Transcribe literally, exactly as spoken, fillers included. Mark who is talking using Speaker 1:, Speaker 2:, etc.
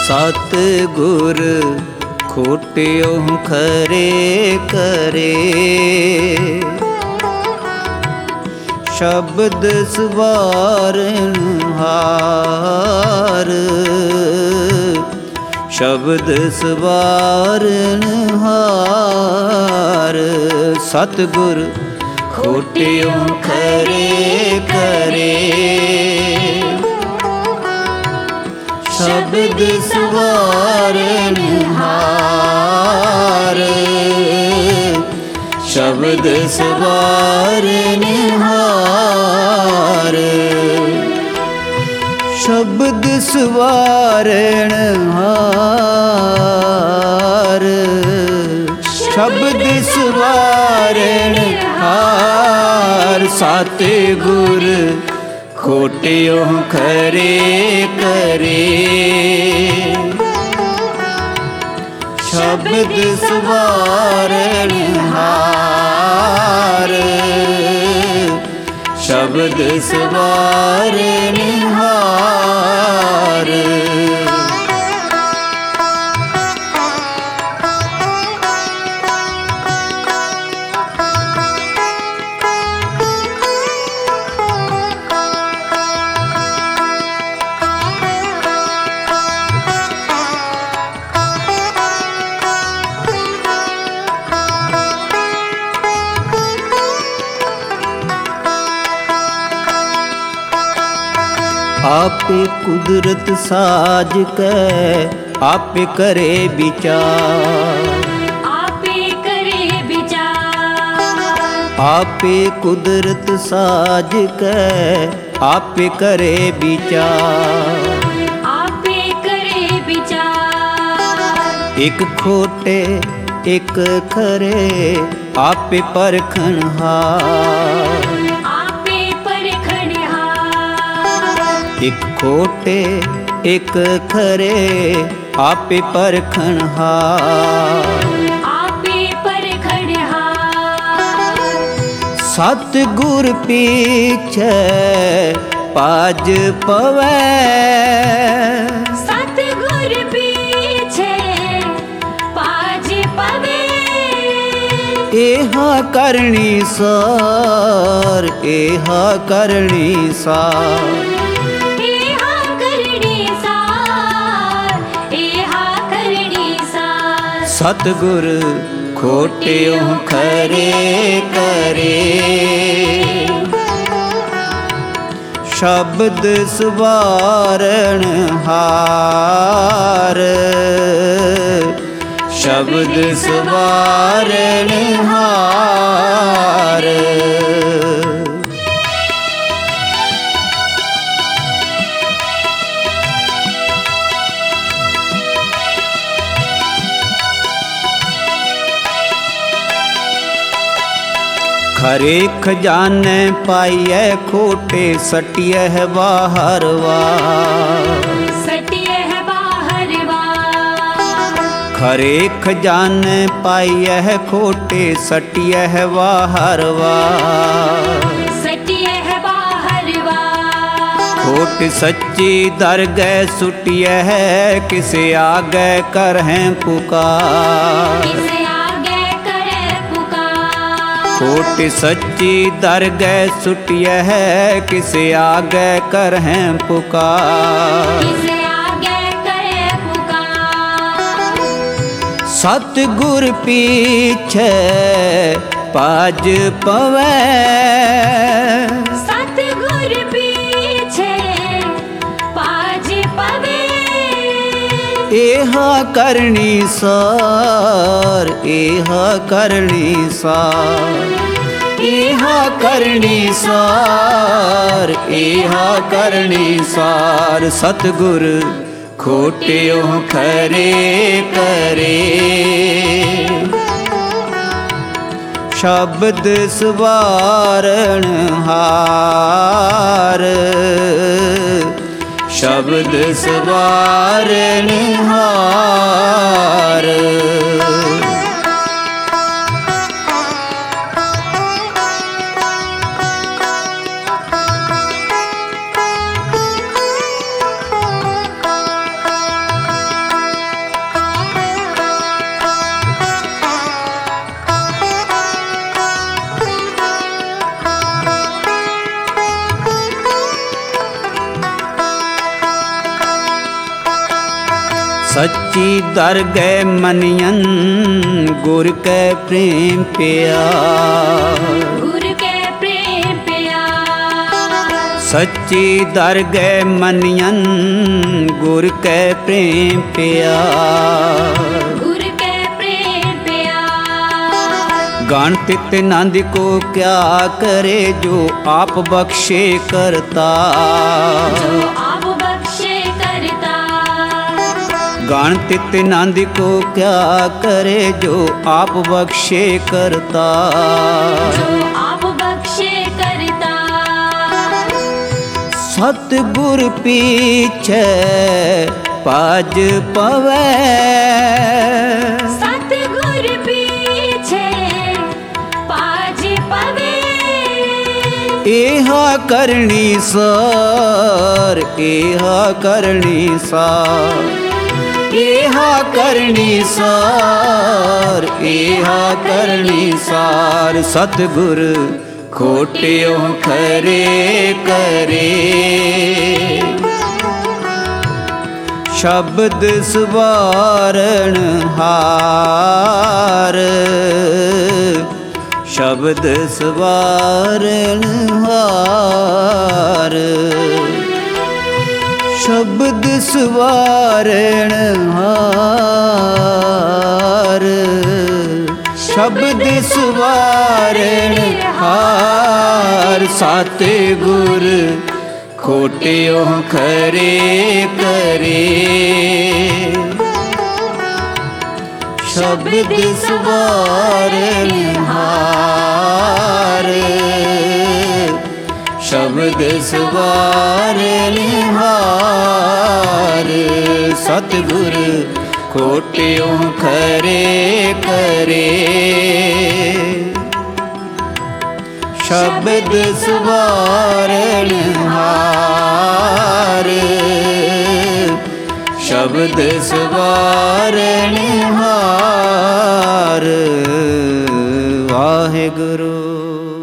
Speaker 1: सत गुर खोटियो खरे करे। शब्द सवारन हार, शब्द सवारन हार। सतगुर खोटियो खरे करे। शब्द सवारन हार, शब्द सवारन हार। शब्द सवारन हार, शब्द सवारन हार। सत गुर खोटियो खरे करे। शब्द सवारन हार, शब्द सवारन हार। आपे कुदरत साज कै आपे करे विचार।
Speaker 2: आपे करे विचार।
Speaker 1: आपे कुदरत साज कै आपे करे विचार।
Speaker 2: आपे करे विचार।
Speaker 1: एक खोटे एक खरे आपे परखन हार। एक खोटे एक खरे आपे परखन हार।
Speaker 2: आपे परखन हार।
Speaker 1: सतगुर पीछे पाज पवै।
Speaker 2: सतगुर पीछे पाज पवे।
Speaker 1: एहा करणी सार, एहा करणी सार। सतगुर खोटियो खरे करे। शब्द सवारन हार, शब्द सवारन हार। खरे खजाने पाइए खोटे सटिए है बाहर वार।
Speaker 2: सटिए है बाहर वार।
Speaker 1: खरे खजाने पाइए है खोटे सटिए है बाहर वार।
Speaker 2: सटिए है बाहर वार।
Speaker 1: खोट सच्ची दर गए सुटिए है किसे आगे कर हैं पुकार। खोट सच्ची दर गए सुटिय है किसे आगे कर हैं पुकार।
Speaker 2: किसे आगे करे पुकार।
Speaker 1: सतगुर पीछे पाज पवै।
Speaker 2: सतगुर पीछे पाज पवे।
Speaker 1: एहा करणी सार, एहा करणी सार। एहा करणी सार, एहा करणी सार। सतगुर खोटियो खरे करे। शब्द सवारन हार, शब्द सवारन हार। सच्ची दरगह मनियन गुर कै प्रेम प्यार।
Speaker 2: गुर के प्रेम प्यार।
Speaker 1: सच्ची दरगह मनियन गुर कै प्रेम प्यार।
Speaker 2: गुर के प्रेम प्यार।
Speaker 1: गान तित नंद को क्या करे जो आप बख्शे करता।
Speaker 2: जो आप बख्शे करता।
Speaker 1: गान तित नंद को क्या करे जो आप बख्शे करता।
Speaker 2: जो आप बख्शे करता।
Speaker 1: सतगुर पीछे पाज पवै।
Speaker 2: सतगुर पीछे पाज पवे।
Speaker 1: एहा करनी सार एहा करनी सार। एहा करनी सार एहा करनी सार। सतगुर खोटियो खरे करे। शब्द सवारण हार। शब्द सवारण हार। शब्द सवारण हार। शब्द सवारण हार। साते गुर खोटियो खरे करे। शब्द सवारण हार। शब्द सवारण हार। सतगुर खोटियो खरे करे। शब्द सवारण हार। शब्द सवारण हार। वाहे गुरु।